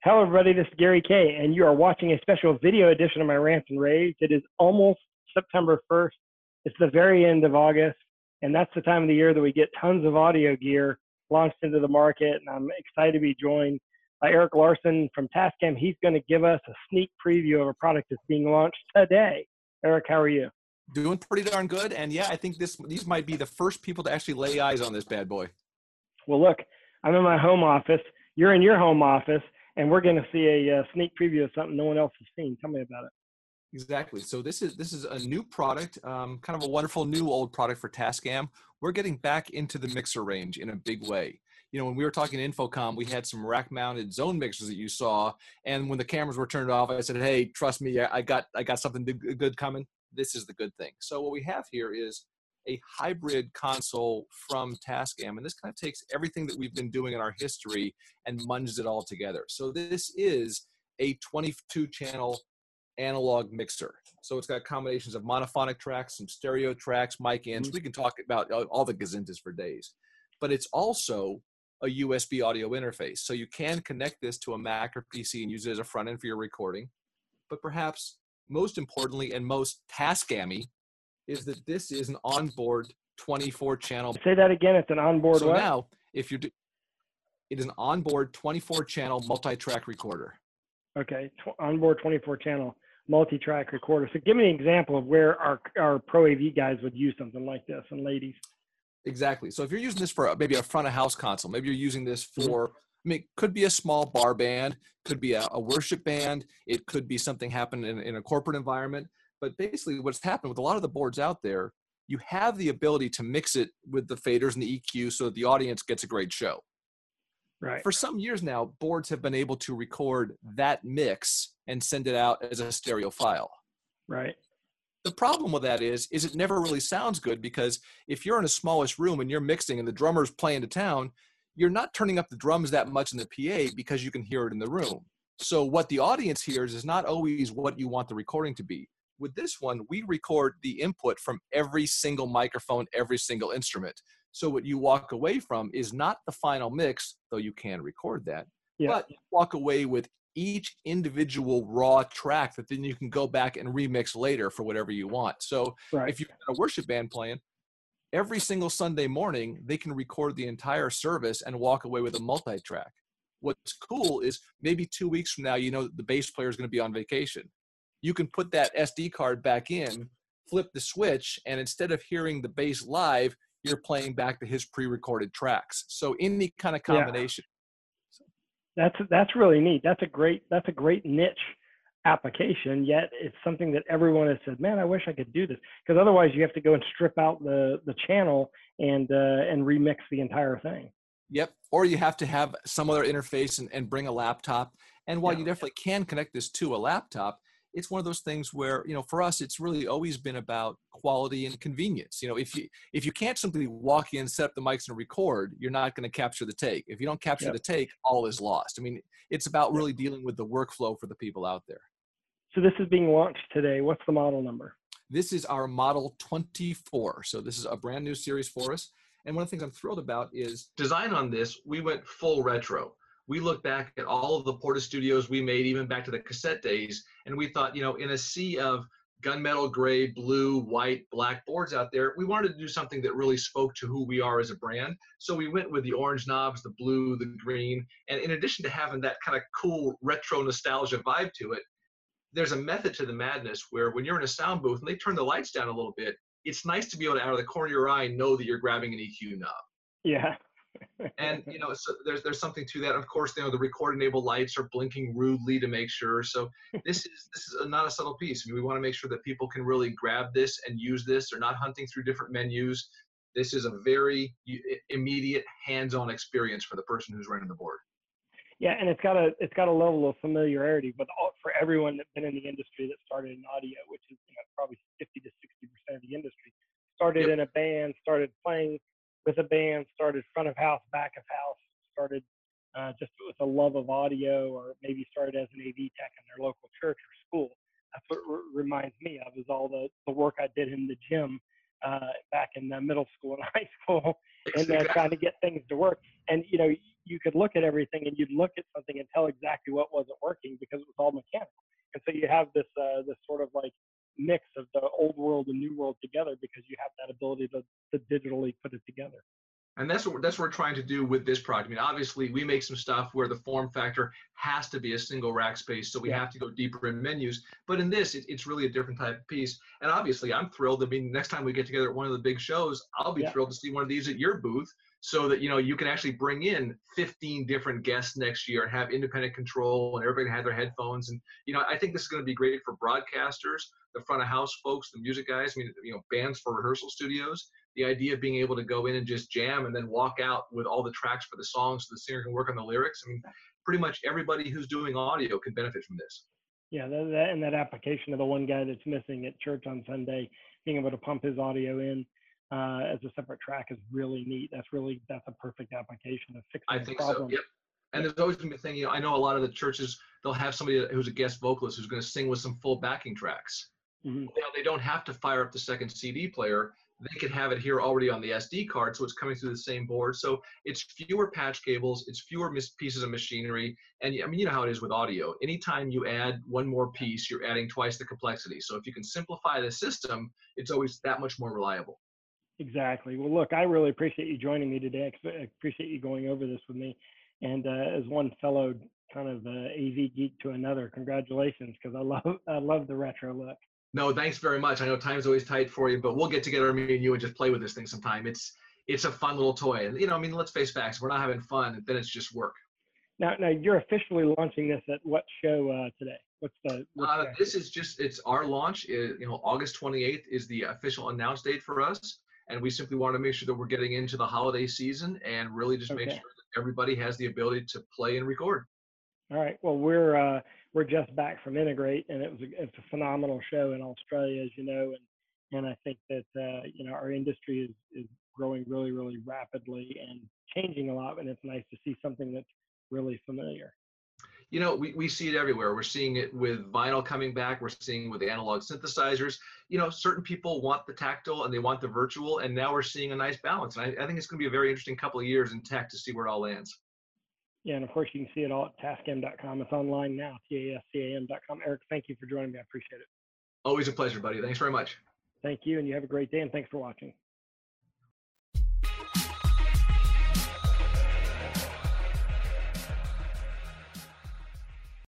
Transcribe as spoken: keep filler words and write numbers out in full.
Hello, everybody. This is Gary Kay, and you are watching a special video edition of my Rants and Raves. It is almost September first. It's the very end of August, and that's the time of the year that we get tons of audio gear launched into the market. And I'm excited to be joined by Eric Larson from Tascam. He's going to give us a sneak preview of a product that's being launched today. Eric, how are you? Doing pretty darn good. And yeah, I think this these might be the first people to actually lay eyes on this bad boy. Well, look, I'm in my home office. You're in your home office. And we're going to see a uh, sneak preview of something no one else has seen. Tell me about it. Exactly. So this is this is a new product, um, kind of a wonderful new old product for Tascam. We're getting back into the mixer range in a big way. You know, when we were talking Infocom, we had some rack-mounted zone mixers that you saw, and when the cameras were turned off, I said, "Hey, trust me, I got I got something good coming. This is the good thing." So what we have here is a hybrid console from Tascam, and this kind of takes everything that we've been doing in our history and munges it all together. So this is a twenty-two channel analog mixer. So it's got combinations of monophonic tracks, some stereo tracks, mic ins. We can talk about all the gazintas for days. But it's also a U S B audio interface. So you can connect this to a Mac or P C and use it as a front end for your recording. But perhaps most importantly and most Tascam-y is that this is an onboard twenty-four channel. Say that again. It's an onboard So what? now, if you're, do, it is an onboard twenty-four channel multi-track recorder. Okay, Tw- onboard twenty-four channel multi-track recorder. So give me an example of where our our Pro A V guys would use something like this, and ladies. Exactly. So if you're using this for maybe a front of house console, maybe you're using this for, I mean, it could be a small bar band, could be a, a worship band, it could be something happening in, in a corporate environment. But basically what's happened with a lot of the boards out there, you have the ability to mix it with the faders and the E Q so that the audience gets a great show. Right. For some years now, boards have been able to record that mix and send it out as a stereo file. Right. The problem with that is, is it never really sounds good, because if you're in a smallish room and you're mixing and the drummer's playing to town, you're not turning up the drums that much in the P A because you can hear it in the room. So what the audience hears is not always what you want the recording to be. With this one, we record the input from every single microphone, every single instrument. So what you walk away from is not the final mix, though you can record that, Yeah. but you walk away with each individual raw track that then you can go back and remix later for whatever you want. So Right. if you've got a worship band playing, every single Sunday morning, they can record the entire service and walk away with a multi-track. What's cool is maybe two weeks from now, you know the bass player is going to be on vacation. You can put that S D card back in, flip the switch, and instead of hearing the bass live, you're playing back to his pre-recorded tracks. So any kind of combination. Yeah. That's that's really neat. That's a great that's a great niche application. Yet it's something that everyone has said, "Man, I wish I could do this," because otherwise you have to go and strip out the the channel and uh, and remix the entire thing. Yep. Or you have to have some other interface and, and bring a laptop. And while Yeah. you definitely can connect this to a laptop, it's one of those things where, you know, for us, it's really always been about quality and convenience. You know, if you if you can't simply walk in, set up the mics and record, you're not going to capture the take. If you don't capture Yep. the take, all is lost. I mean, it's about really dealing with the workflow for the people out there. So this is being launched today. What's the model number? This is our model twenty-four. So this is a brand new series for us. And one of the things I'm thrilled about is design on this, we went full retro. We looked back at all of the Porta Studios we made, even back to the cassette days, and we thought, you know, in a sea of gunmetal gray, blue, white, black boards out there, we wanted to do something that really spoke to who we are as a brand. So we went with the orange knobs, the blue, the green, and in addition to having that kind of cool retro nostalgia vibe to it, there's a method to the madness where when you're in a sound booth and they turn the lights down a little bit, it's nice to be able to, out of the corner of your eye, know that you're grabbing an E Q knob. Yeah. And you know, so there's there's something to that. Of course, you know, the record-enabled lights are blinking rudely to make sure. So this is this is a, not a subtle piece. I mean, we want to make sure that people can really grab this and use this. They're not hunting through different menus. This is a very immediate, hands-on experience for the person who's running the board. Yeah, and it's got a it's got a level of familiarity with all, for everyone that's been in the industry that started in audio, which is, you know, probably fifty to sixty percent of the industry. Started Yep. in a band, started playing with a band, started front of house, back of house, started uh, just with a love of audio, or maybe started as an A V tech in their local church or school. That's what r- reminds me of, is all the, the work I did in the gym uh, back in uh, middle school and high school, and uh, trying to get things to work. And, you know, you could look at everything and you'd look at something and tell exactly what wasn't working because it was all mechanical. And so you have this uh, this sort of like mix of the old world and new world together because you have that ability to, to digitally put it together. And that's what that's what we're trying to do with this project. I mean, obviously, we make some stuff where the form factor has to be a single rack space, so we Yeah. have to go deeper in menus. But in this, it, it's really a different type of piece. And obviously, I'm thrilled. I mean, next time we get together at one of the big shows, I'll be Yeah. thrilled to see one of these at your booth, so that you know you can actually bring in fifteen different guests next year and have independent control, and everybody can have their headphones. And you know, I think this is going to be great for broadcasters, the front of house folks, the music guys. I mean, you know, bands for rehearsal studios. The idea of being able to go in and just jam and then walk out with all the tracks for the songs so the singer can work on the lyrics. I mean, pretty much everybody who's doing audio can benefit from this. Yeah, that, that and that application of the one guy that's missing at church on Sunday, being able to pump his audio in uh, as a separate track is really neat. That's really that's a perfect application of fixing I the think problem. so. Yep. And there's always going to be a thing, you know, I know a lot of the churches, they'll have somebody who's a guest vocalist who's going to sing with some full backing tracks. Mm-hmm. Now, they don't have to fire up the second C D player. They can have it here already on the S D card, so it's coming through the same board. So it's fewer patch cables, it's fewer mis- pieces of machinery. And I mean, you know how it is with audio. Anytime you add one more piece, you're adding twice the complexity. So if you can simplify the system, it's always that much more reliable. Exactly. Well, look, I really appreciate you joining me today. I appreciate you going over this with me. And uh, as one fellow kind of uh, A V geek to another, congratulations, because I love I love the retro look. No, thanks very much. I know time's always tight for you, but we'll get together, me and you, and just play with this thing sometime. It's it's a fun little toy. And, you know, I mean, let's face facts. If we're not having fun, then it's just work. Now, now you're officially launching this at what show uh, today? What's the? What's Uh, the this is just, it's our launch. Is, you know, August twenty-eighth is the official announce date for us. And we simply want to make sure that we're getting into the holiday season and really just Okay. make sure that everybody has the ability to play and record. All right. Well, we're uh, we're just back from Integrate, and it was a, it's a phenomenal show in Australia, as you know, and and I think that uh, you know our industry is is growing really really rapidly and changing a lot, and it's nice to see something that's really familiar. You know, we, we see it everywhere. We're seeing it with vinyl coming back. We're seeing it with the analog synthesizers. You know, certain people want the tactile and they want the virtual, and now we're seeing a nice balance. And I, I think it's going to be a very interesting couple of years in tech to see where it all lands. Yeah, and of course you can see it all at tascam dot com. It's online now, T A S C A M dot com. Eric, thank you for joining me. I appreciate it. Always a pleasure, buddy. Thanks very much. Thank you, and you have a great day, and thanks for watching.